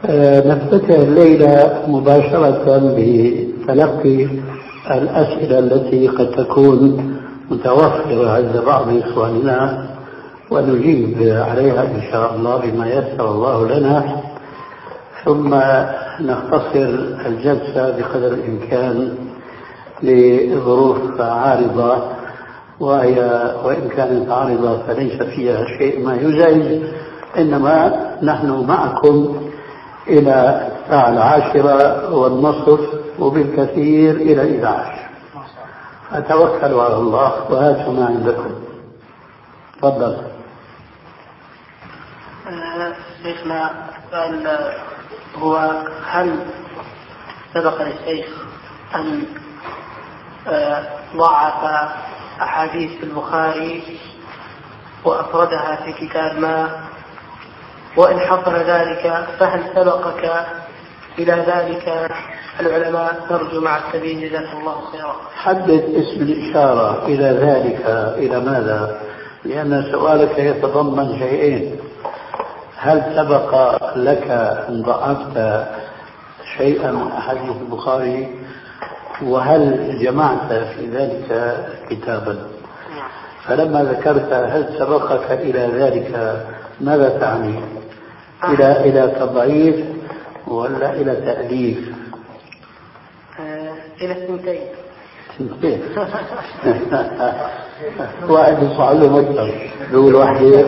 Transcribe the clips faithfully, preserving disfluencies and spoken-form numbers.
نفتتح الليلة مباشرة بتلقي الأسئلة التي قد تكون متوفرة عند بعض إخواننا ونجيب عليها إن شاء الله بما يسر الله لنا، ثم نختصر الجلسة بقدر الإمكان لظروف عارضة، وهي وإن كانت عارضة فليس فيها شيء ما يزعج، إنما نحن معكم إلى الساعة العاشرة والنصف وبالكثير إلى إحدى عشر، فتوكلوا على الله وهاتوا ما عندكم. تفضل. شيخنا سؤال هو هل سبق للشيخ أن ضعف أحاديث البخاري وأفردها في كتاب ما؟ وإن حصل ذلك فهل سبقك إلى ذلك العلماء؟ نرجو مع السبيل جزاك الله خيرا. حدد اسم الإشارة إلى ذلك، إلى ماذا؟ لأن سؤالك يتضمن شيئين: هل سبق لك أن ضعفت شيئا من أحاديث البخاري؟ وهل جمعت في ذلك كتابا؟ فلما ذكرت هل سبقك إلى ذلك ماذا تعني؟ إلى إلى تضعيف ولا إلى تأليف؟ آه إلى الثنتين. ثنتين. واحد يصعد له مكتب يقول واحدة.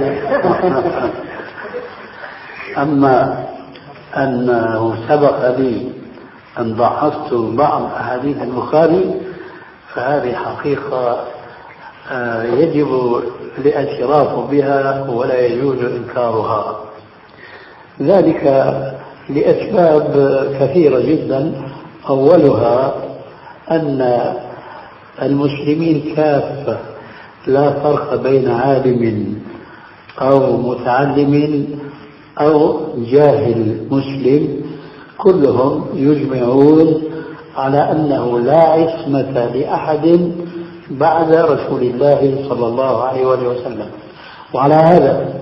أما أنه سبق لي أن ضعفت بعض أحاديث البخاري فهذه حقيقة يجب الاعتراف بها ولا يجوز إنكارها، ذلك لأسباب كثيرة جدا. أولها أن المسلمين كافة لا فرق بين عالم أو متعلم أو جاهل مسلم، كلهم يجمعون على أنه لا عصمة لأحد بعد رسول الله صلى الله عليه وسلم. وعلى هذا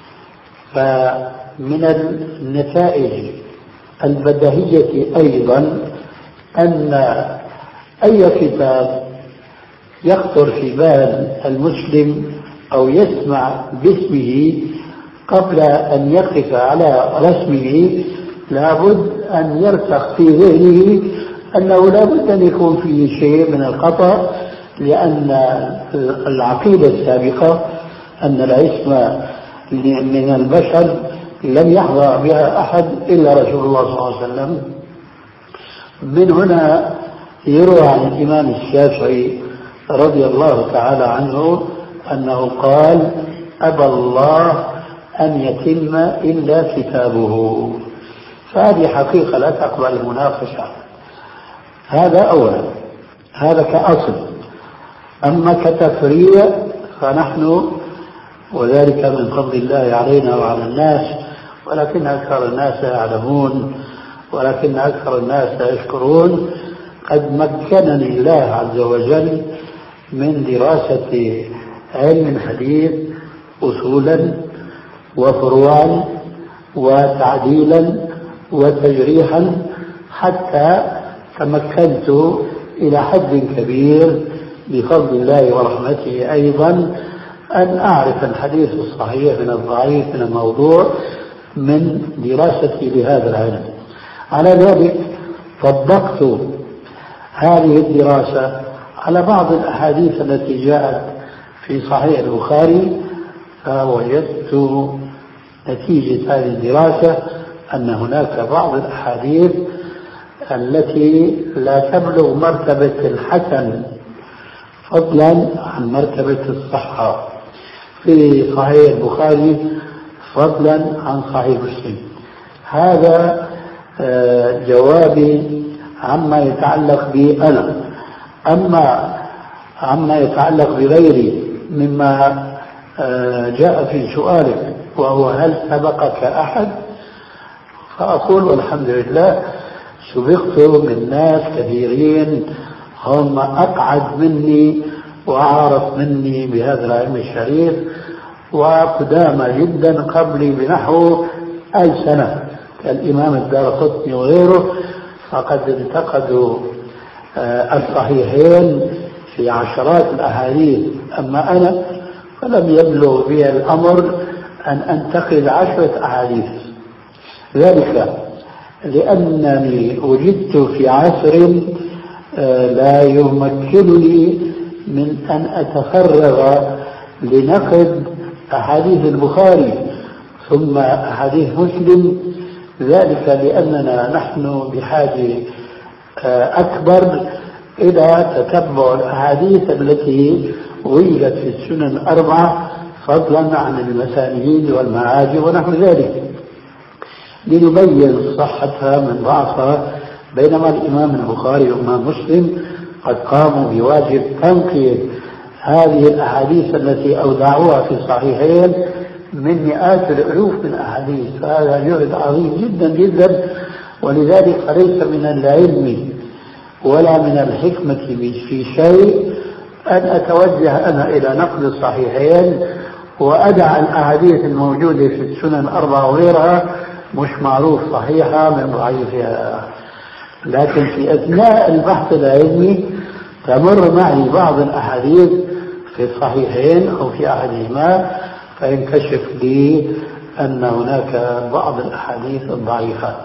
فمن النتائج البديهية أيضا أن أي كتاب يخطر في بال المسلم أو يسمع باسمه قبل أن يقف على رسمه لابد أن يرسخ في ذهنه أنه لابد أن يكون فيه شيء من الخطأ، لأن العقيدة السابقة أن العصمة من البشر لم يحظى بها أحد إلا رسول الله صلى الله عليه وسلم. من هنا يروى عن الإمام الشافعي رضي الله تعالى عنه أنه قال: أبى الله أن يتم إلا كتابه. فهذه حقيقة لا تقبل المناقشة. هذا أولا، هذا كأصل. أما كتفريع فنحن وذلك من فضل الله علينا وعلى الناس، ولكن أكثر الناس يعلمون ولكن أكثر الناس يشكرون. قد مكنني الله عز وجل من دراسة علم الحديث أصولا وفروعا وتعديلا وتجريحا، حتى تمكنت إلى حد كبير بفضل الله ورحمته أيضا أن أعرف الحديث الصحيح من الضعيف من الموضوع من دراستي لهذا العلم. على ذلك طبقت هذه الدراسة على بعض الأحاديث التي جاءت في صحيح البخاري، فوجدت نتيجة هذه الدراسة أن هناك بعض الأحاديث التي لا تبلغ مرتبة الحسن فضلا عن مرتبة الصحة في صحيح البخاري فضلا عن صحيح مسلم. هذا جوابي عما يتعلق بي أنا. أما عما يتعلق بغيري مما جاء في سؤالك وهو هل سبقك أحد، فأقول والحمد لله سبقت من ناس كثيرين هم أقعد مني وأعرف مني بهذا العلم الشريف وقدامى جدا قبلي بنحو ألف سنة، كالإمام الدارقطني وغيره فقد انتقدوا الصحيحين في عشرات الأحاديث، أما أنا فلم يبلغ بي الأمر أن أنتقد عشرة أحاديث، ذلك لأنني وجدت في عصر لا يمكنني من أن أتفرغ لنقد أحاديث البخاري ثم أحاديث مسلم، ذلك لأننا نحن بحاجة أكبر إلى تتبع الأحاديث التي وجدت في السنن الأربعة فضلا عن المسانيد والمعاجم ونحو ذلك، لنبين صحتها من ضعفها، بينما الإمام البخاري والإمام مسلم قد قاموا بواجب تنقية هذه الأحاديث التي أودعوها في الصحيحين من مئات الألوف من أحاديث، فهذا جهد عظيم جدا جدا. ولذلك فليس من العلم ولا من الحكمة في شيء أن أتوجه أنا إلى نقد الصحيحين وأدع الأحاديث الموجودة في السنن الأربعة وغيرها مش معروف صحيحة من ضعيفها، لكن في أثناء البحث العلمي تمر معي بعض الأحاديث في الصحيحين أو في أحدهما فينكشف لي أن هناك بعض الأحاديث الضعيفة.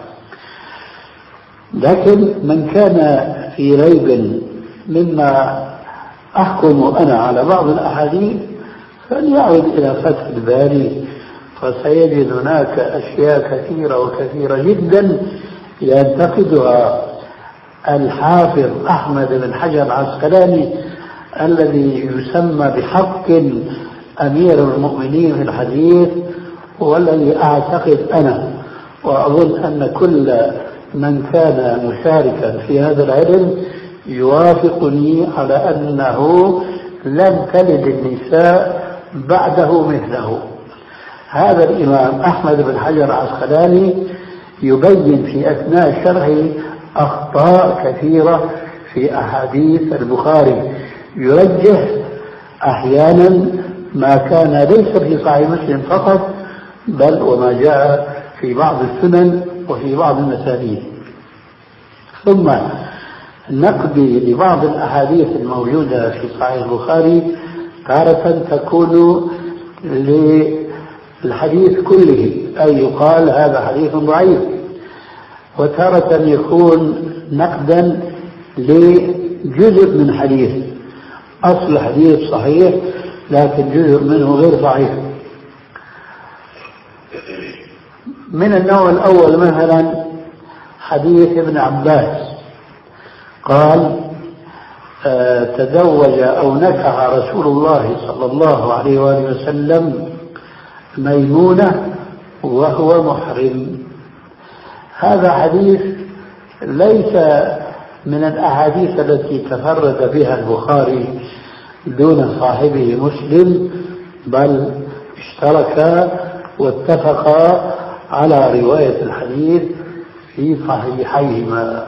لكن من كان في ريب مما أحكم أنا على بعض الأحاديث فليعود إلى فتح الباري فسيجد هناك أشياء كثيرة وكثيرة جدا ينتقدها الحافظ أحمد بن حجر العسقلاني الذي يسمى بحق أمير المؤمنين في الحديث، والذي أعتقد أنا وأظن أن كل من كان مشاركا في هذا العلم يوافقني على أنه لن تلد النساء بعده مثله. هذا الإمام أحمد بن حجر العسقلاني يبين في أثناء شرحه أخطاء كثيرة في أحاديث البخاري، يرجح أحيانا ما كان ليس في صحيح مسلم فقط بل وما جاء في بعض السنن وفي بعض المسانيد. ثم نقدي لبعض الأحاديث الموجودة في صحيح البخاري تارة تكون للحديث كله، أي يقال هذا حديث ضعيف، وتارة يكون نقدا لجزء من حديث، أصل حديث صحيح لكن جزء منه غير صحيح. من النوع الأول مثلا حديث ابن عباس قال آه تزوج أو نكح رسول الله صلى الله عليه وآله وسلم ميمونة وهو محرم. هذا حديث ليس من الأحاديث التي تفرد بها البخاري دون صاحبه مسلم، بل اشتركا واتفقا على رواية الحديث في صحيحيهما.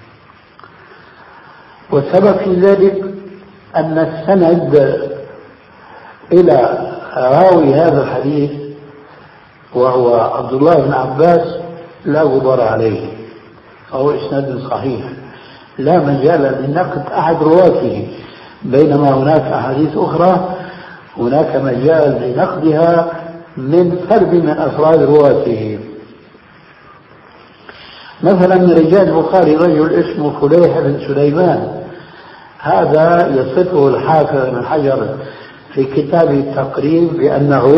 والسبب في ذلك أن السند إلى راوي هذا الحديث وهو عبد الله بن عباس لا غبار عليه، فهو إسناد صحيح لا مجال لنقد أحد رواته، بينما هناك أحاديث أخرى هناك مجال لنقدها من فرد من أفراد رواته. مثلا من رجال البخاري رجل اسمه فليح بن سليمان، هذا يصفه الحافظ بن حجر في كتابه التقريب بأنه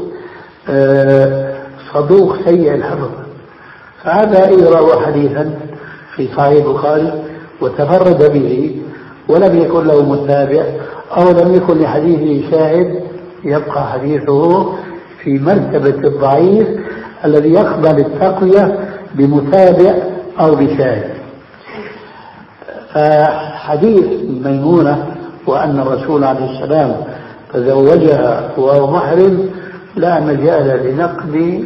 صدوق سيء الحفظ، فهذا إذا روى حديثا في صحيح البخاري وتفرد به ولم يكن له متابع أو لم يكن لحديثه شاهد يبقى حديثه في مرتبة الضعيف الذي يقبل التقوية بمتابع أو بشاهد. فحديث ميمونة وأن الرسول عليه السلام تزوجها وهو محرم لا مجال لنقد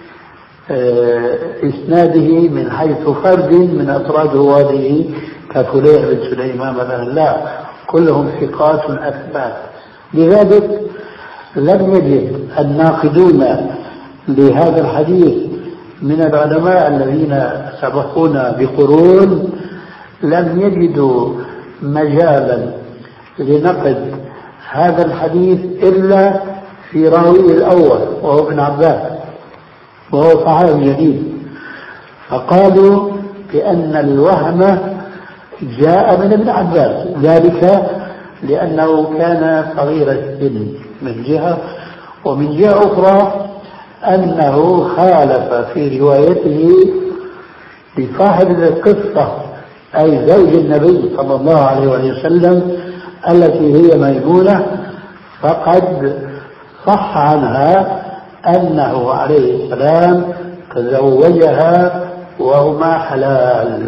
إسناده من حيث فرد من أفراد رواته كفليح بن سليمان مثلا، لا، كلهم ثقات أثبات. لذلك لم يجد الناقدون لهذا الحديث من العلماء الذين سبقونا بقرون لم يجدوا مجالا لنقد هذا الحديث إلا في راويه الأول وهو ابن عباس، وهو صحابي جديد، فقالوا بأن الوهم جاء من ابن عباس، ذلك لأنه كان صغير السن من جهة، ومن جهة أخرى أنه خالف في روايته لصاحب القصة أي زوج النبي صلى الله عليه وسلم التي هي ميمونة، فقد صح عنها أنه عليه السلام تزوجها وهما حلال.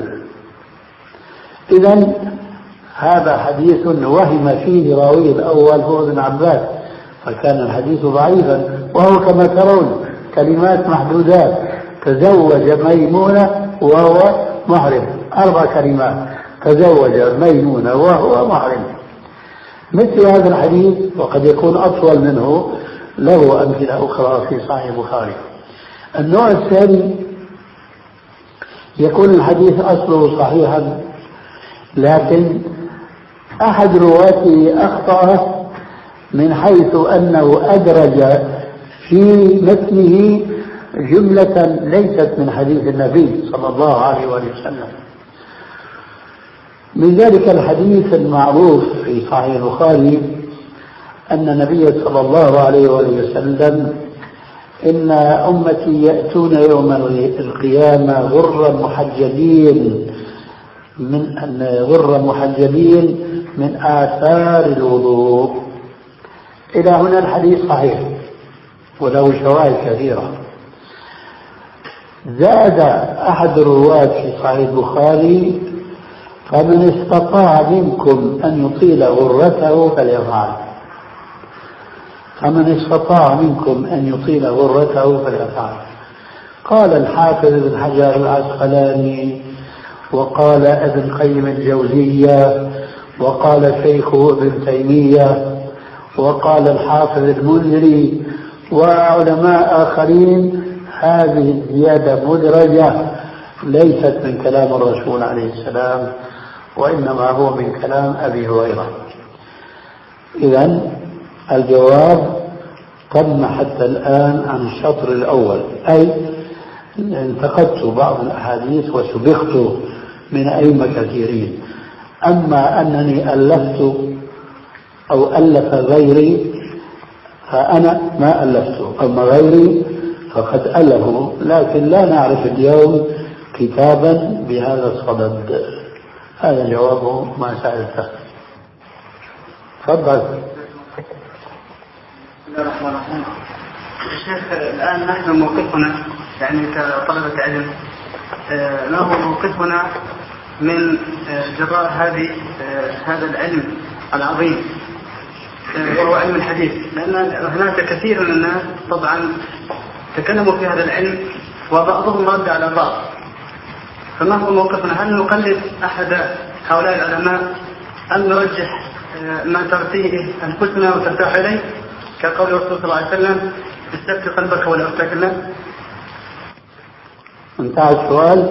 إذن هذا حديث وهم فيه راويه الأول هو ابن عباس، فكان الحديث ضعيفا، وهو كما ترون كلمات محدودات: تزوج ميمونة وهو محرم، أربع كلمات: تزوج ميمونة وهو محرم. مثل هذا الحديث وقد يكون أطول منه له أمثلة أخرى في صحيح البخاري. النوع الثاني يكون الحديث أصله صحيحا، لكن أحد رواته أخطأ من حيث أنه أدرج في متنه جملة ليست من حديث النبي صلى الله عليه وسلم. من ذلك الحديث المعروف في صحيح البخاري أن النبي صلى الله عليه وسلم: إن أمتي يأتون يوم القيامة غرا محجلين من غر محجلين من آثار الوضوء. إلى هنا الحديث صحيح وله شواهد كثيرة. زاد أحد الرواة في صحيح البخاري: فمن استطاع منكم أن يطيل غرته فليفعل. فمن استطاع منكم أن يطيل غرته فليفعل. قال الحافظ ابن حجر العسقلاني، وقال ابن قيم الجوزية، وقال شيخه ابن تيمية، وقال الحافظ المنذري وعلماء آخرين: هذه الزيادة مدرجة ليست من كلام الرسول عليه السلام، وإنما هو من كلام أبي هريرة. إذن الجواب تم حتى الآن عن الشطر الأول، أي انتقدت بعض الأحاديث وسبقت من أئمة كثيرين. أما أنني ألفت أو ألف غيري فأنا ما ألفت، أما غيري فقد ألفوا، لكن لا نعرف اليوم كتابا بهذا الصدد. هذا جواب ما سألته. تفضل. بسم الله الرحمن الرحيم. الشيخ، الآن نحن موقفنا يعني كطلبة علم، ما هو موقفنا من جراء هذه هذا العلم العظيم وهو علم الحديث؟ لأن هناك كثير من الناس طبعا تكلموا في هذا العلم وبعضهم رد على بعض، فما هو موقفنا؟ هل نقلد أحد هؤلاء العلماء أم نرجح ما ترتيه أنفسنا وترتاح إليه كقول الرسول صلى الله عليه وسلم: استفتي قلبك ولا أفتكنا؟ انتهى السؤال.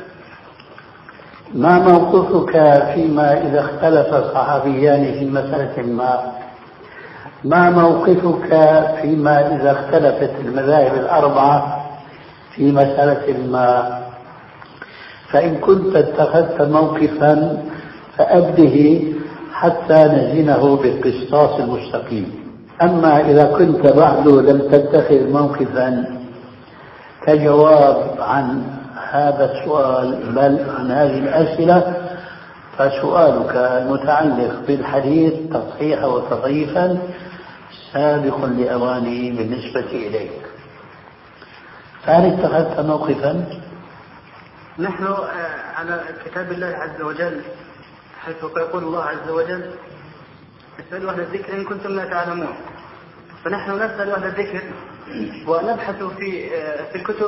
ما موقفك فيما إذا اختلف صحابيان في مسألة ما؟ ما موقفك فيما إذا اختلفت المذاهب الأربعة في مسألة ما؟ فإن كنت اتخذت موقفا فأبده حتى نزنه بالقسطاس المستقيم. أما إذا كنت بعد لم تتخذ موقفا كجواب عن هذا السؤال بل عن هذه الأسئلة، فسؤالك المتعلق بالحديث تصحيحا وتضعيفا سابق لأوانه بالنسبة إليك. فهل اتخذت موقفا؟ نحن على كتاب الله عز وجل، حيث يقول الله عز وجل: اسألوا أهل الذكر إن كنتم لا تعلمون. فنحن نسأل أهل الذكر ونبحث في في الكتب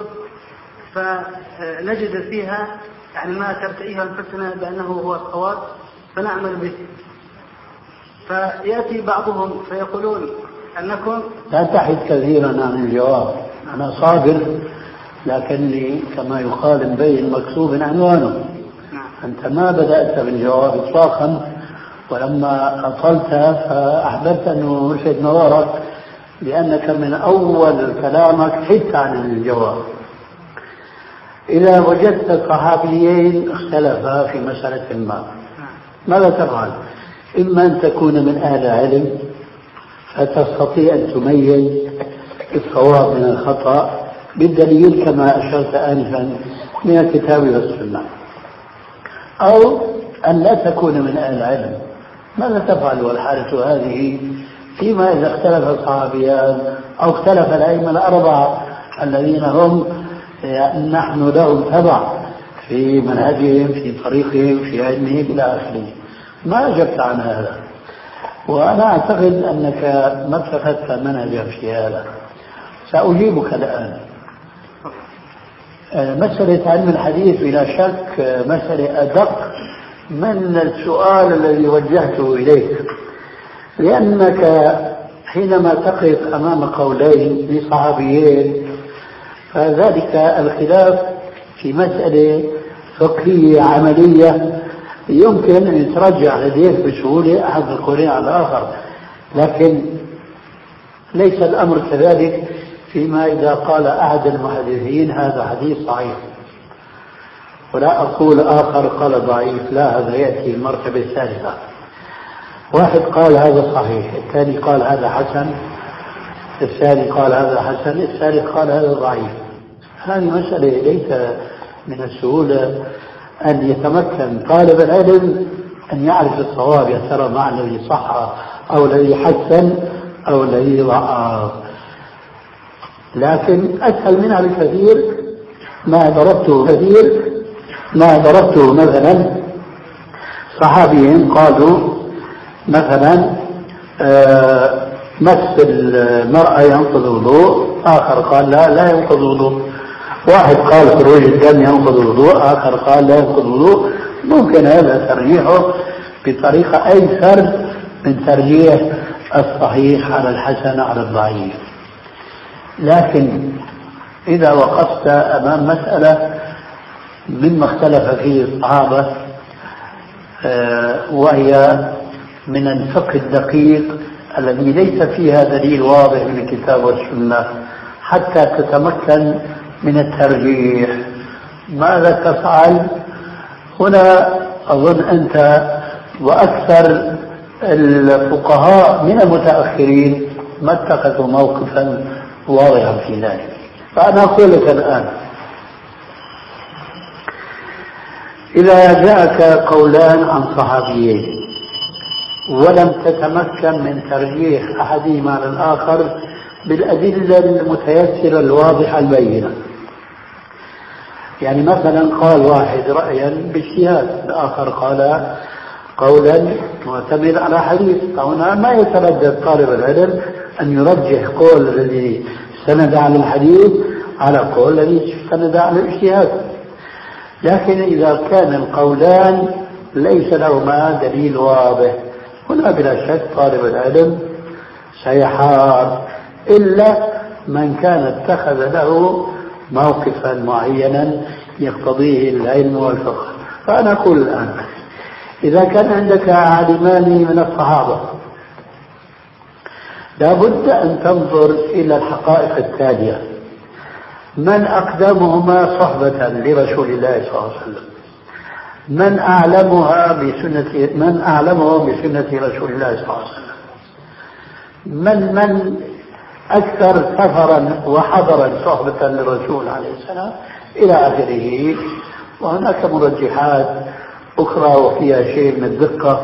فنجد فيها يعني ما ترتئيه أنفسنا بأنه هو الصواب فنعمل به. فيأتي بعضهم فيقولون أنكم لا تحد كثيرا عن الجواب. أنا صابر لكني كما يقال بين مكتوب عنوانه. أنت ما بدأت بالجواب إطلاقا، ولما أطلت فأحببت أن ألفت نظرك لأنك من أول كلامك حدت عن الجواب. إذا وجدت صحابيين اختلفا في مسألة ما، ماذا تفعل؟ إما أن تكون من أهل العلم فتستطيع أن تميز الصواب من الخطأ بالدليل كما أشرت آنفا من الكتاب والسنة، أو أن لا تكون من أهل العلم. ماذا تفعل والحالة هذه فيما إذا اختلف الصحابيان أو اختلف الأئمة الأربعة الذين هم يعني نحن لهم تبع في منهجهم في طريقهم في علمهم إلى آخره؟ ما أجبت عن هذا، وأنا أعتقد أنك ما اتخذت منهجا في هذا. سأجيبك الآن. مسألة علم الحديث بلا شك مسألة أدق من السؤال الذي وجهته إليك، لأنك حينما تقف أمام قولين لصحابيين فذلك الخلاف في مسألة فقهية عملية يمكن أن يترجع لديك بسهولة أحد القولين على الآخر، لكن ليس الأمر كذلك فيما إذا قال أحد المحدثين هذا حديث صحيح ولا أقول آخر قال ضعيف، لا، هذا يأتي المرتبة الثالثة. واحد قال هذا صحيح، الثاني قال هذا حسن، الثاني قال هذا حسن، الثالث قال هذا ضعيف. هذه مسألة ليس من السهولة أن يتمكن طالب العلم أن يعرف الصواب، يا ترى مع الذي صح أو الذي حسن أو الذي ضعف. لكن أسهل منها بكثير ما ضربته كثير ما ضربته مثلا صحابيين قالوا مثلا آه مس المرأة ينقض الوضوء، آخر قال لا لا ينقض الوضوء. واحد قال خروج الدم ينقض الوضوء، آخر قال لا ينقض الوضوء. ممكن هذا ترجيحه بطريقة أيسر من ترجيح الصحيح على الحسن على الضعيف. لكن إذا وقفت أمام مسألة مما اختلف فيه الصحابة وهي من الفقه الدقيق الذي ليس فيها دليل واضح من الكتاب والسنة حتى تتمكن من الترجيح، ماذا تفعل؟ هنا أظن أنت وأكثر الفقهاء من المتأخرين ما اتخذوا موقفا واضحا في ذلك. فأنا أقول لك الآن إذا جاءك قولان عن صحابيين ولم تتمكن من ترجيح أحدهما على الآخر بالأدلة المتيسرة الواضحة البينة، يعني مثلا قال واحد رأيا باجتهاد، الآخر قال قولا معتمد على حديث، هنا ما يتردد طالب العلم أن يرجح قول الذي استند على الحديث على قول الذي استند على الاجتهاد. لكن إذا كان القولان ليس لهما دليل واضح هنا بلا شك طالب العلم سيحار، إلا من كان اتخذ له موقفا معينا يقتضيه العلم والفقه. فأنا أقول الآن إذا كان عندك عالمان من الصحابة لابد أن تنظر إلى الحقائق التالية: من أقدمهما صحبة لرسول الله صلى الله عليه وسلم، من أعلمها بسنة من أعلمه بسنة رسول الله صلى الله عليه وسلم، من من أكثر سفرا وحضرا صحبة للرسول عليه السلام إلى آخره. وهناك مرجحات أخرى وفيها شيء من الدقة،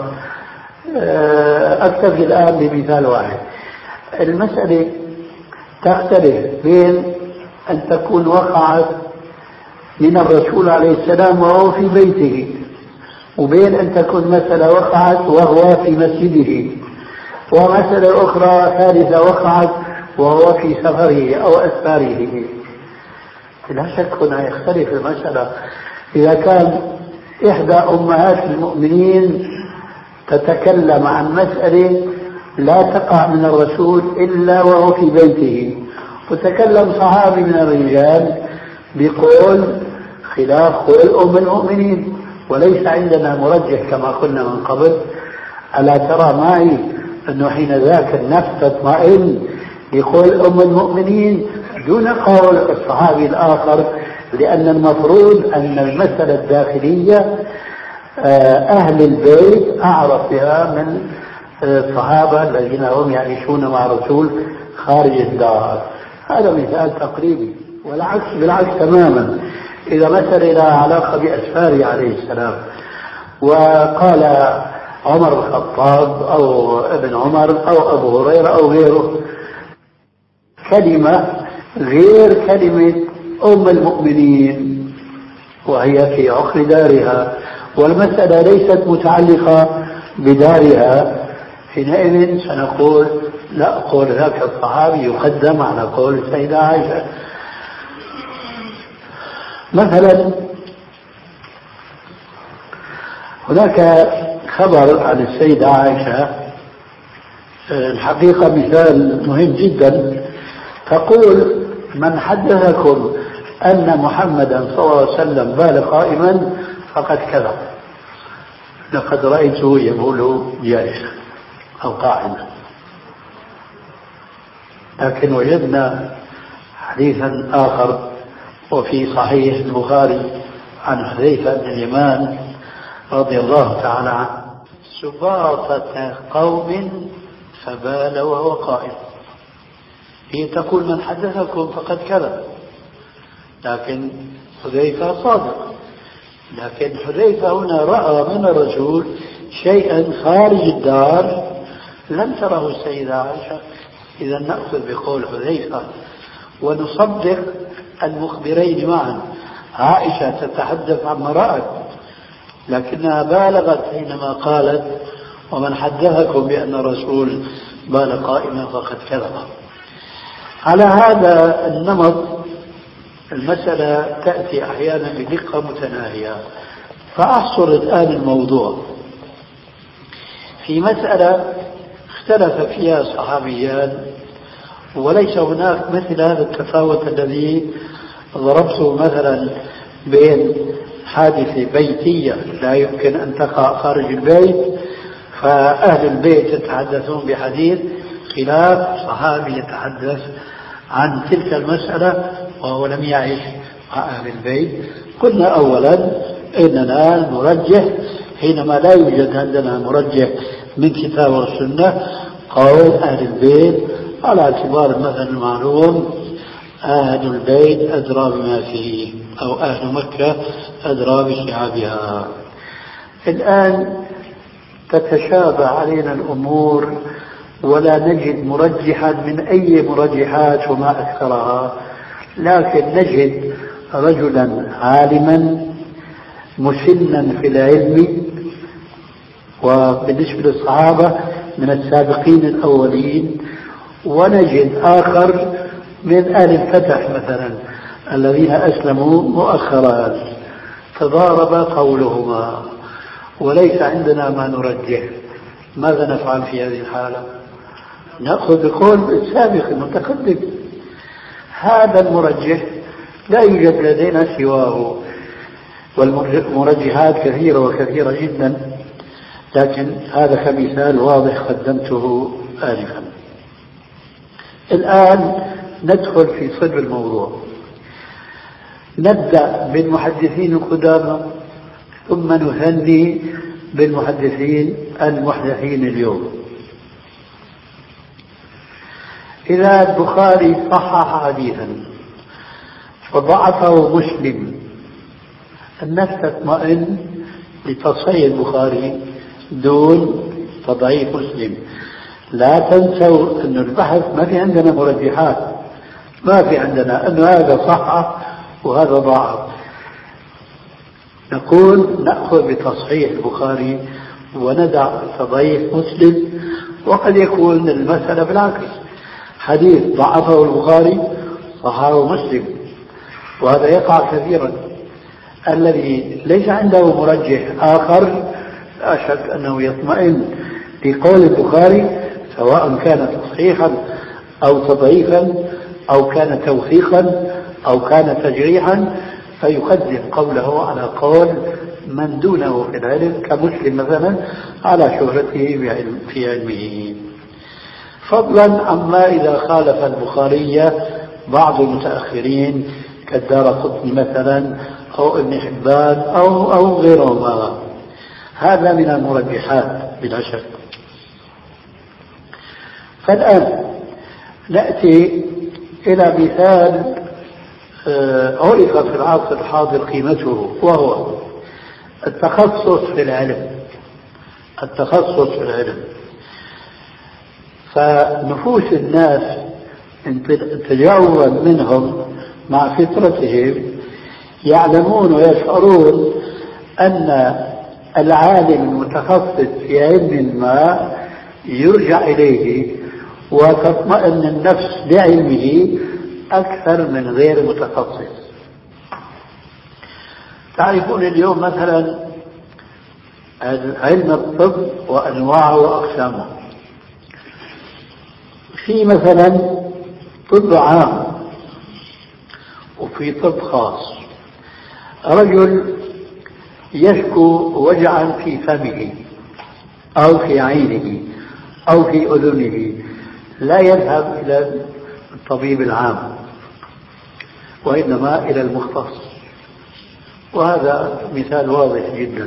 أكتفي الآن بمثال واحد. المسألة تختلف بين أن تكون وقعت من الرسول عليه السلام وهو في بيته، وبين أن تكون مسألة وقعت وهو في مسجده، ومسألة أخرى ثالثة وقعت وهو في سفره أو أسفاره. لا شك هنا يختلف المسألة. إذا كان إحدى أمهات المؤمنين تتكلم عن مسألة لا تقع من الرسول إلا وهو في بيته، وتكلم صحابي من الرجال بقول خلاف قول أم المؤمنين، وليس عندنا مرجح كما قلنا من قبل. ألا ترى معي أنه حين ذاك النفس تطمئن بقول أم المؤمنين دون قول الصحابي الآخر، لأن المفروض أن المسألة الداخلية أهل البيت أعرف بها من الصحابة الذين هم يعيشون مع رسول خارج الدار. هذا مثال تقريبي، والعكس بالعكس تماما. إذا مثل لها علاقة بأسفاره عليه السلام وقال عمر بن الخطاب أو ابن عمر أو أبو هريرة أو غيره كلمة غير كلمة أم المؤمنين وهي في عقر دارها، والمسألة ليست متعلقة بدارها، حينئذ سنقول لا، قول ذاك الصحابي يقدم على قول السيدة عائشة. مثلا هناك خبر عن السيدة عائشة، الحقيقة مثال مهم جدا، تقول: من حدثكم أن محمدا صلى الله عليه وسلم بال قائما فقد كذب، لقد رأيته يبول جالسا أو قاعدا. لكن وجدنا حديثا آخر وفي صحيح البخاري عن حذيفة بن اليمان رضي الله تعالى عنه: سباطة قوم فبال وهو قائم. هي تقول من حدثكم فقد كذب، لكن حذيفة صادق، لكن حذيفة هنا رأى من الرسول شيئا خارج الدار لم تره السيدة عائشة. إذا نأخذ بقول حذيفة ونصدق المخبرين معا. عائشة تتحدث عما رأت، لكنها بالغت حينما قالت: ومن حدثكم بأن الرسول بال قائما فقد كذب. على هذا النمط المسألة تأتي أحيانا بدقة متناهية. فأحصر الآن الموضوع في مسألة اختلف فيها صحابيان، وليس هناك مثل هذا التفاوت الذي ضربته مثلا بين حادثة بيتية لا يمكن أن تقع خارج البيت، فأهل البيت يتحدثون بحديث خلاف صحابي يتحدث عن تلك المسألة وهو لم يعيش مع أهل البيت. قلنا أولا إننا نرجح حينما لا يوجد عندنا مرجح من كتاب والسنة قول أهل البيت، على اعتبار المثل المعلوم: أهل البيت أدرى بما فيه، أو أهل مكة أدرى بشعابها. الآن تتشابه علينا الأمور ولا نجد مرجحا من أي مرجحات وما أكثرها، لكن نجد رجلا عالما مسنا في العلم، وبالنسبة للصحابة من السابقين الأولين، ونجد آخر من آل الفتح مثلا الذين أسلموا مؤخرا، تضارب قولهما وليس عندنا ما نرجح. ماذا نفعل في هذه الحالة؟ نأخذ بقول السابق المتقدم. هذا المرجح لا يوجد لدينا سواه، والمرجحات كثيرة وكثيرة جدا، لكن هذا كمثال واضح قدمته آنفا. الآن ندخل في صلب الموضوع. نبدأ بالمحدثين القدامى ثم نثني بالمحدثين المحدثين اليوم. إذا البخاري صحح حديثا وضعفه مسلم، الناس تطمئن لتصحيح البخاري دون تضعيف مسلم. لا تنسوا أن البحث ما في عندنا مرجحات، ما في عندنا أن هذا صح وهذا ضعف. نقول نأخذ بتصحيح البخاري وندع تضعيف مسلم. وقد يكون المسألة بالعكس، حديث ضعفه البخاري صححه مسلم، وهذا يقع كثيرا. الذي ليس عنده مرجح آخر لا شك أنه يطمئن لقول البخاري، سواء كان تصحيحا أو تضعيفا أو كان توثيقا أو كان تجريحا فيقدم قوله على قول من دونه في العلم كمسلم مثلا على شهرته في علمه، فضلا عما إذا خالف البخاري بعض المتأخرين كالدارقطني مثلا أو ابن حبان أو, أو غيرهما. هذا من المرجحات بلا شك. فالآن نأتي إلى مثال عرف في العصر الحاضر قيمته، وهو التخصص في العلم. التخصص في العلم فنفوس الناس تجاوبا منهم مع فطرتهم يعلمون ويشعرون أن العالم المتخصص في علم ما يرجع إليه وتطمئن النفس بعلمه أكثر من غير متخصص. تعرفون اليوم مثلا علم الطب وأنواعه وأقسامه، في مثلا طب عام وفي طب خاص. رجل يشكو وجعا في فمه أو في عينه أو في أذنه لا يذهب إلى الطبيب العام وإنما إلى المختص، وهذا مثال واضح جدا.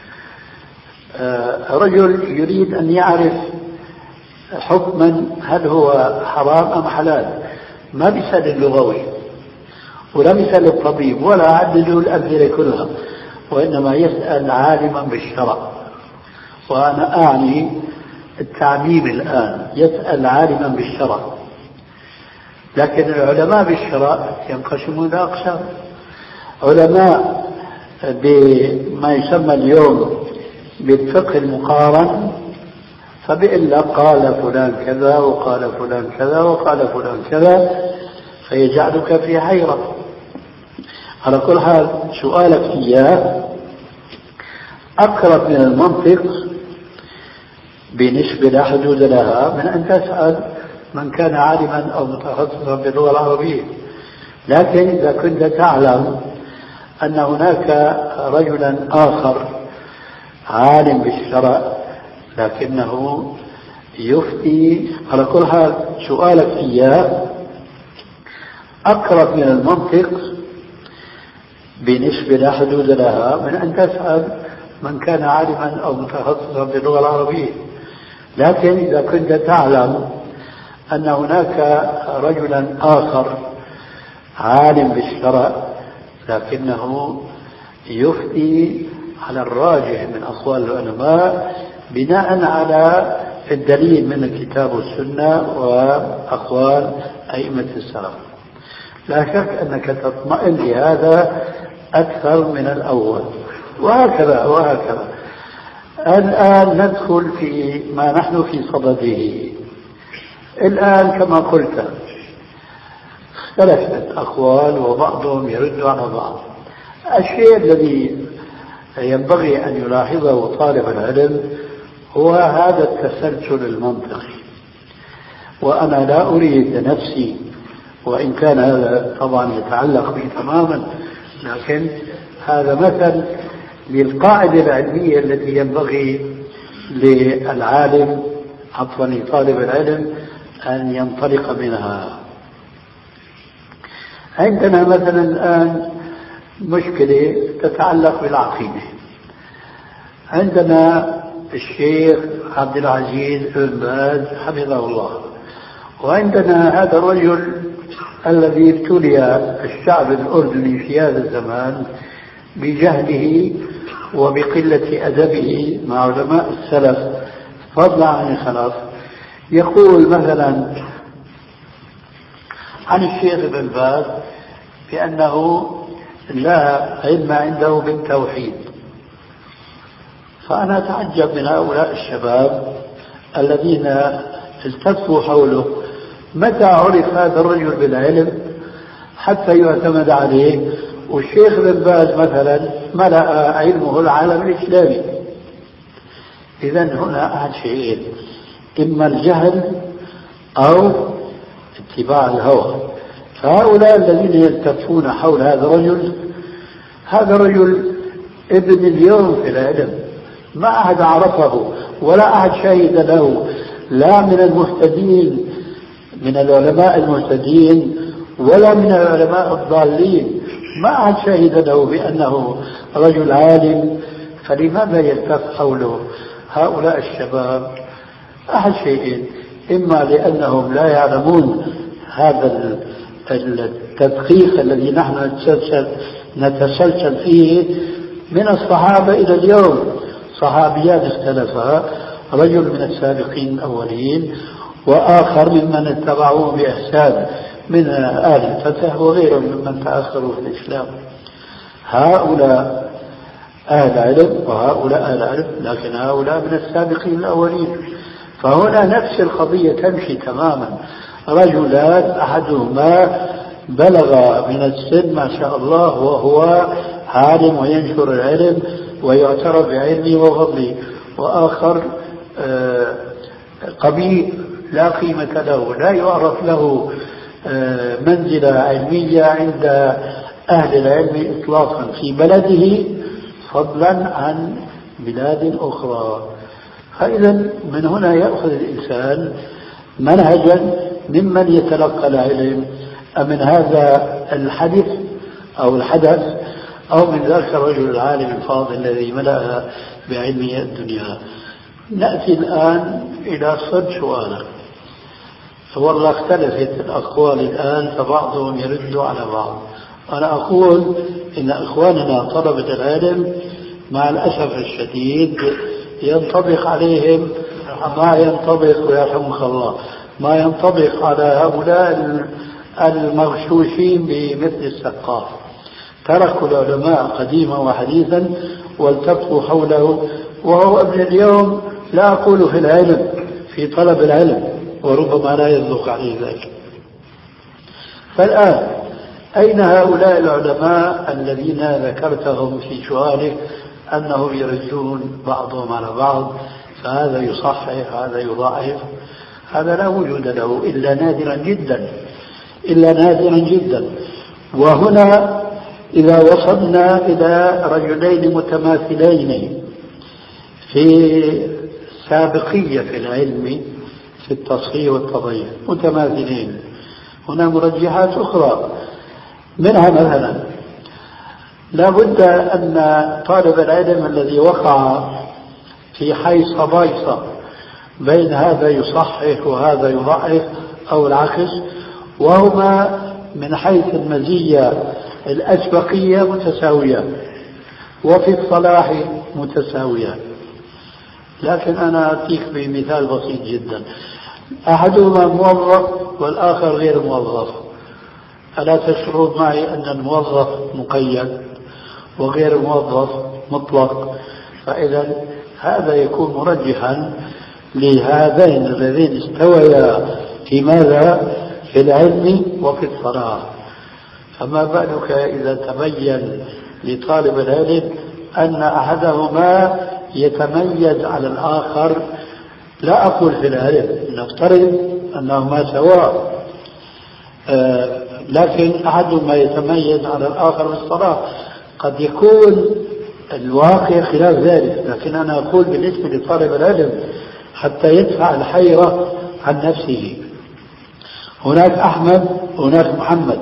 رجل يريد أن يعرف حكما هل هو حرام أم حلال، ما بيسأل اللغوي ولا بيسأل الطبيب ولا عدد الأمثلة كلها، وإنما يسأل عالما بالشرع. وأنا أعني التعميم الآن، يسأل عالما بالشرع. لكن العلماء بالشرع ينقسمون إلى أقسام: علماء بما يسمى اليوم بالفقه المقارن، فبيقول لك قال فلان كذا وقال فلان كذا وقال فلان كذا، فيجعلك في حيرة. على كل حال سؤالك إياه أقرب من المنطق بنسبة لا حدود لها من أن تسأل من كان عالما أو متخصصا باللغة العربية. لكن إذا كنت تعلم أن هناك رجلا آخر عالم بالشرع لكنه يفتي، على كل حال سؤالك إياه أقرب من المنطق بنسبة لا حدود لها من أن تسأل من كان عالما أو متخصصا باللغة العربية. لكن إذا كنت تعلم أن هناك رجلا آخر عالم بالشرع لكنه يفتي على الراجح من أقوال العلماء بناء على الدليل من الكتاب والسنة وأقوال أئمة السلف، لا شك أنك تطمئن لهذا أكثر من الأول، وهكذا وهكذا. الآن ندخل في ما نحن في صدده. الآن كما قلت اختلفت أقوال وبعضهم يرد على بعض. الشيء الذي ينبغي أن يلاحظه طالب العلم هو هذا التسلسل المنطقي. وأنا لا أريد نفسي، وإن كان هذا طبعا يتعلق بي تماما، لكن هذا مثل للقاعدة العلمية التي ينبغي للعالم عفوا لطالب العلم أن ينطلق منها. عندنا مثلا الآن مشكلة تتعلق بالعقيدة. عندنا الشيخ عبد العزيز بن باز حفظه الله، وعندنا هذا الرجل الذي ابتلي الشعب الأردني في هذا الزمان بجهله وبقلة أدبه مع علماء السلف فضلا عن الخلف. يقول مثلا عن الشيخ بن باز بأنه لا علم عنده بالتوحيد. فأنا أتعجب من هؤلاء الشباب الذين التفوا حوله، متى عرف هذا الرجل بالعلم حتى يعتمد عليه؟ والشيخ بن باز مثلا ملأ علمه العالم الإسلامي. إذن هنا أحد شيئين: إما الجهل أو اتباع الهوى. فهؤلاء الذين يلتفون حول هذا الرجل، هذا الرجل ابن اليوم في العلم، ما أحد عرفه ولا أحد شهد له، لا من المهتدين من العلماء المهتدين ولا من العلماء الضالين، ما أحد شهد له بأنه رجل عالم. فلماذا يلتف حوله هؤلاء الشباب؟ أحد شيئين: إما لأنهم لا يعلمون هذا التدقيق الذي نحن نتسلسل فيه من الصحابة إلى اليوم، صحابيات اختلفا، رجل من السابقين الأولين وآخر ممن اتبعوه بإحسان من آل الفتح وغيرهم ممن تأخروا في الإسلام. هؤلاء أهل علم وهؤلاء أهل علم، لكن هؤلاء من السابقين الأولين. فهنا نفس القضية تمشي تماما. رجلان أحدهما بلغ من السن ما شاء الله وهو عالم وينشر العلم ويعترف بعلمه وفضله، وآخر قبيح لا قيمة له، لا يعرف له منزلة علمية عند أهل العلم إطلاقا في بلده، فضلا عن بلاد أخرى. فإذا من هنا يأخذ الإنسان منهجا ممن يتلقى العلم، من هذا الحدث أو الحدث أو من ذاك الرجل العالم الفاضل الذي ملأ بعلمه الدنيا. نأتي الآن إلى صد سؤالك. والله اختلفت الأقوال الآن، فبعضهم يرد على بعض. أنا أقول إن إخواننا طلبة العلم مع الأسف الشديد ينطبق عليهم ما ينطبق ويرحمك الله ما ينطبق على هؤلاء المغشوشين بمثل السقاف. تركوا العلماء قديما وحديثا والتفوا حوله، وهو ابن اليوم، لا أقول في العلم، في طلب العلم، وربما لا يصدق عليه ذلك. فالآن أين هؤلاء العلماء الذين ذكرتهم في سؤالك أنهم يردون بعضهم على بعض، فهذا يصحح هذا يضاعف؟ هذا لا وجود له إلا نادرا جدا، إلا نادرا جدا. وهنا إذا وصلنا إلى رجلين متماثلين في سابقية في العلم في التصحيح والتضعيف، متماثلين، هنا مرجحات أخرى. منها مثلا لا بد أن طالب العلم الذي وقع في حيص بايصة بين هذا يصحح وهذا يضعف أو العكس، وهما من حيث المزية الأسبقية متساوية وفي الصلاح متساوية. لكن أنا أتيك بمثال بسيط جدا: أحدهما موظف والآخر غير موظف. ألا تشعرون معي أن الموظف مقيد وغير الموظف مطلق؟ فإذا هذا يكون مرجحا لهذين الذين استويا في ماذا؟ في العلم وفي الصلاح. فما بالك إذا تبين لطالب العلم أن أحدهما يتميز على الآخر، لا أقول في العلم، نفترض أنهما سواء، آه لكن أحدهما يتميز على الآخر بالصلاة. قد يكون الواقع خلاف ذلك، لكن أنا أقول بالنسبة لطالب العلم حتى يدفع الحيرة عن نفسه. هناك أحمد وهناك محمد،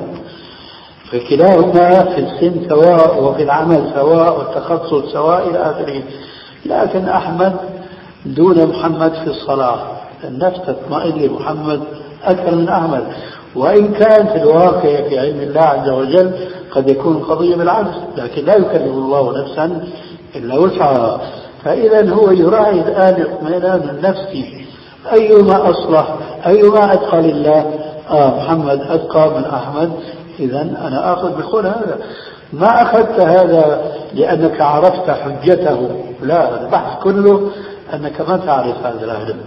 فكلاهما في السن سواء وفي العمل سواء والتخصص سواء إلى آخره، لكن أحمد دون محمد في الصلاة. النفس تطمئن لمحمد أكثر من أحمد، وإن كان في الواقع في علم الله عز وجل قد يكون قضية بالعكس، لكن لا يكلف الله نفسا إلا وسعها. فإذا هو يراعي الآن اطمئنان النفس، أيما أصلح أيما أتقى لله، آه محمد أتقى من أحمد، إذا أنا آخذ بقول هذا. ما أخذت هذا لأنك عرفت حجته، لا، البحث كله أنك ما تعرف هذا العلم.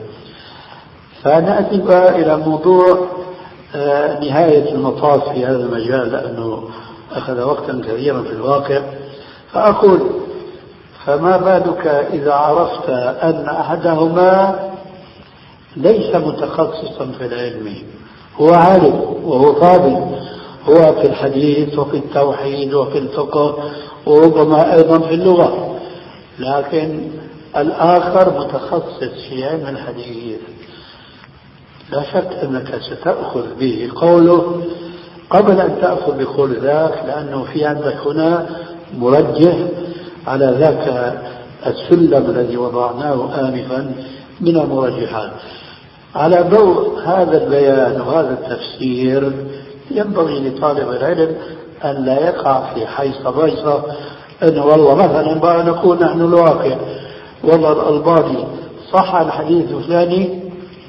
فنأتي بقى إلى موضوع آه نهاية المطاف في هذا المجال، لأنه أخذ وقتا كثيرا في الواقع. فأقول: فما بالك إذا عرفت أن أحدهما ليس متخصصا في العلم، هو عالم وهو فاضل هو في الحديث وفي التوحيد وفي الفقه وربما أيضا في اللغة، لكن الآخر متخصص في علم الحديث. لا شك أنك ستأخذ به قوله قبل أن تأخذ بقول ذاك، لأنه في عندك هنا مرجح على ذاك السلم الذي وضعناه آنفا من المرجحات. على ضوء هذا البيان وهذا التفسير ينبغي لطالب العلم أن لا يقع في حيص بيصة أنه والله مثلا بقى نقول نحن الواقع والله الألباني صح الحديث الفلاني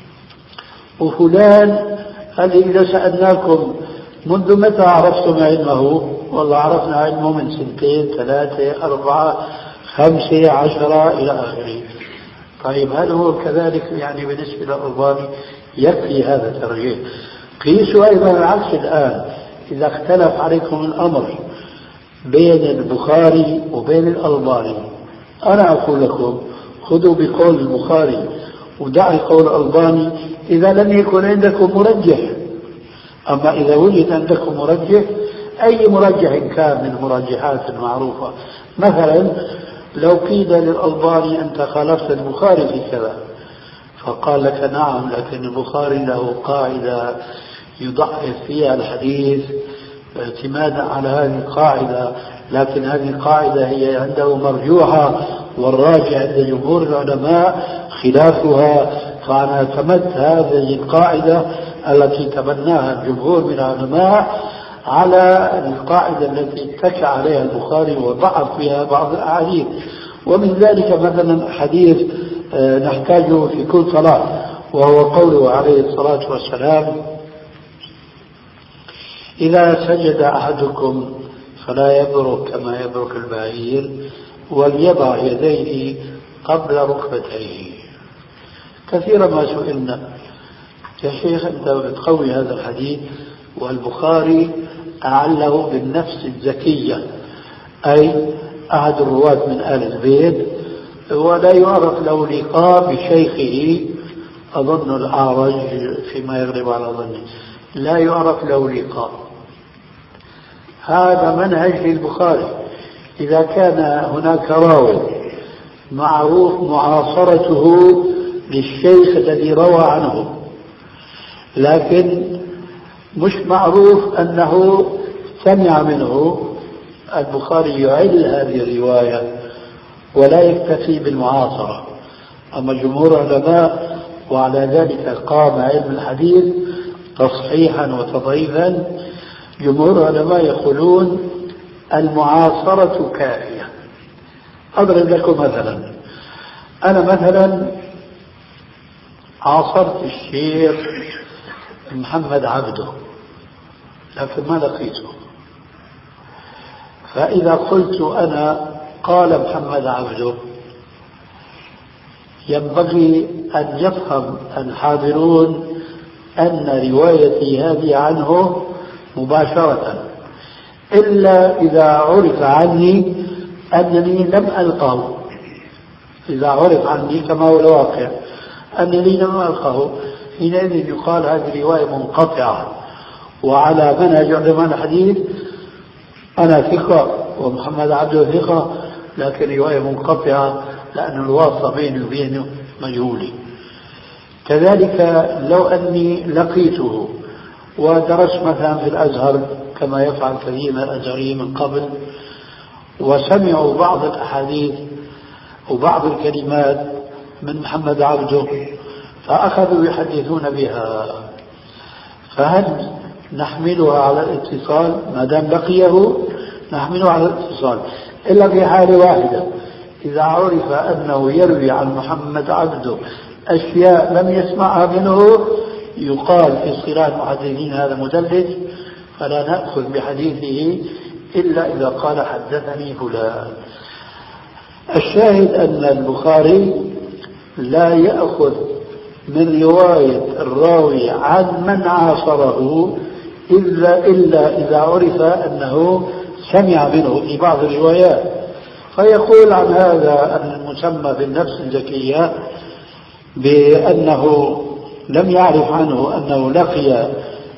وفلان هل إذا سألناكم منذ متى عرفتم علمه؟ والله عرفنا علمه من سنتين ثلاثة أربعة خمسة عشرة إلى آخره. طيب هل هو كذلك يعني بالنسبة للألباني؟ يكفي هذا الترجيح. قيسوا أيضا العكس الآن، إذا اختلف عليكم الأمر بين البخاري وبين الألباني، أنا أقول لكم خذوا بقول البخاري ودعوا قول الألباني إذا لم يكن عندكم مرجح. أما إذا وجد عندكم مرجح، أي مرجح كان من المرجحات المعروفة، مثلا لو قيل للألباني أنت خالفت البخاري في كذا، فقال لك نعم لكن البخاري له قاعدة يضعف فيها الحديث اعتمادا على هذه القاعدة، لكن هذه القاعدة هي عنده مرجوحة والراجع عند جمهور العلماء خلافها، فأنا اعتمدت هذه القاعدة التي تبناها الجمهور من العلماء على القاعدة التي اتكى عليها البخاري وضعف فيها بعض الأحاديث. ومن ذلك مثلا حديث نحتاجه في كل صلاة، وهو قوله عليه الصلاة والسلام إذا سجد أحدكم فلا يبرك كما يبرك البعير وليضع يديه قبل ركبتيه. كثيرا ما سئلنا يا شيخ أنت بتقوي هذا الحديث والبخاري أعله بالنفس الزكية، أي أحد الرواة من آل البيت ولا يعرف له لقاء بشيخه، أظن الأعرج فيما يغلب على ظني لا يعرف له لقاء. هذا منهج للبخاري، إذا كان هناك راوي معروف معاصرته للشيخ الذي روى عنه لكن مش معروف أنه سمع منه، البخاري يعل هذه الرواية ولا يكتفي بالمعاصرة. أما جمهور العلماء وعلى ذلك قام علم الحديث تصحيحا وتضعيفا، جمهور العلماء يقولون المعاصرة كافية. أضرب لكم مثلا، أنا مثلا عاصرت الشيخ محمد عبده لكن ما لقيته، فإذا قلت أنا قال محمد عبده ينبغي أن يفهم الحاضرون أن روايتي هذه عنه مباشرة، إلا إذا عرف عني أنني لم ألقه. إذا عرف عني كما هو الواقع أنني لم ألقه، حينئذ يقال هذه رواية منقطعة. وعلى منهج علماء الحديث أنا ثقة ومحمد عبده ثقة، لكن رواية منقطعة لأن الواسطة بيني وبينه مجهولة. كذلك لو أني لقيته ودرس مثلا في الأزهر كما يفعل كثير من الأزهريين من قبل، وسمعوا بعض الأحاديث وبعض الكلمات من محمد عبده فأخذوا يحدثون بها، فهل نحملها على الاتصال؟ ما دام لقيه نحمله على الاتصال، إلا في حالة واحدة، إذا عرف أنه يروي عن محمد عبده أشياء لم يسمعها منه يقال في اصطلاح المحدثين هذا مدلس، فلا نأخذ بحديثه إلا إذا قال حدثني فلان. الشاهد أن البخاري لا يأخذ من رواية الراوي عن من عاصره إلا, إلا إذا عرف أنه سمع منه في بعض الروايات، فيقول عن هذا المسمى بالنفس الزكية بأنه لم يعرف عنه أنه لقي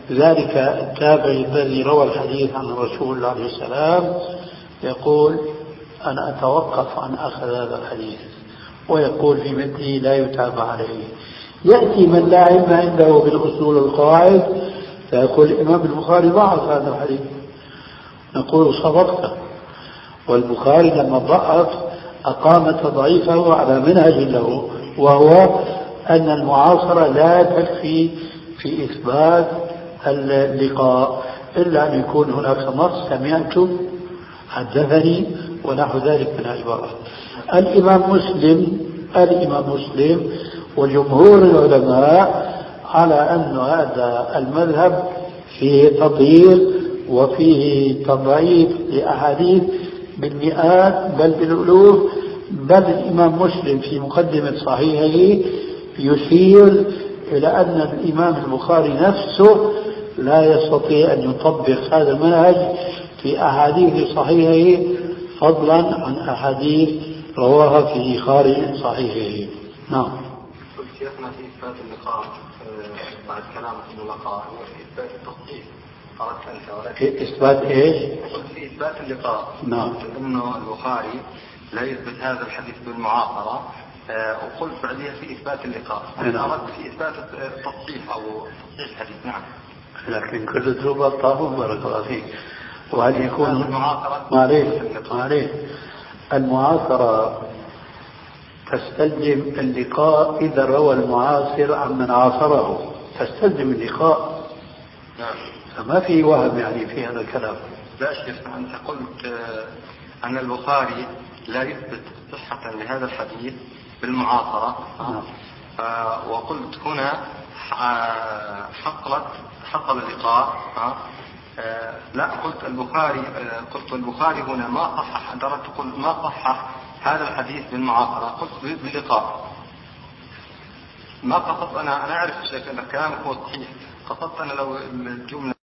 ذلك التابعي الذي روى الحديث عن رسول الله عليه السلام يقول أنا أتوقف عن أخذ هذا الحديث، ويقول في مثله لا يتابع عليه. يأتي من لا علم عنده بالأصول القواعد فيقول الإمام البخاري ضعف هذا الحديث، نقول صدقت. والبخاري لما ضعف أقام تضعيفه على منهج له، وهو أن المعاصرة لا تكفي في إثبات اللقاء إلا أن يكون هناك نص سمعت حدثني ونحو ذلك من العبارة. الإمام مسلم الإمام مسلم وجمهور العلماء على أن هذا المذهب فيه تضييل وفيه تضعيف لأحاديث بالمئات بل بالألوف. بل الإمام مسلم في مقدمة صحيحه يشير إلى أن الإمام البخاري نفسه لا يستطيع أن يطبق هذا المنهج في أحاديث صحيحه فضلا عن أحاديث رواها في خارج صحيحه. نعم. شيخنا في إثبات اللقاء بعد كلام في اللقاء وفي إثبات التصديق قرأت أنت ولكن في إثبات إيش؟ في إثبات اللقاء. نعم. إنه البخاري لا يثبت هذا الحديث بالمعاصرة، وقلت بعدها في إثبات اللقاء. نعم. أردت في إثبات التصديق أو تصديق الحديث. نعم. لكن كل ذنوب الطاغوت بارك الله فيك. وهل يكون معليش معليش المعاصرة تستلزم اللقاء إذا روى المعاصر عن من عاصره، تستلزم اللقاء. نعم. فما في وهم يعني في هذا الكلام. لا شيخ، أنت قلت أن البخاري لا يثبت صحة لهذا الحديث بالمعاصرة. نعم. وقلت هنا حقلت حقل اللقاء. لا قلت البخاري قلت البخاري هنا ما صحح، أنت تقول ما صحح هذا الحديث بالمعاصرة، قلت باللقاء. ما قصدت أنا أنا أعرف أن كلامك هو صحيح، قصدت أنا لو الجملة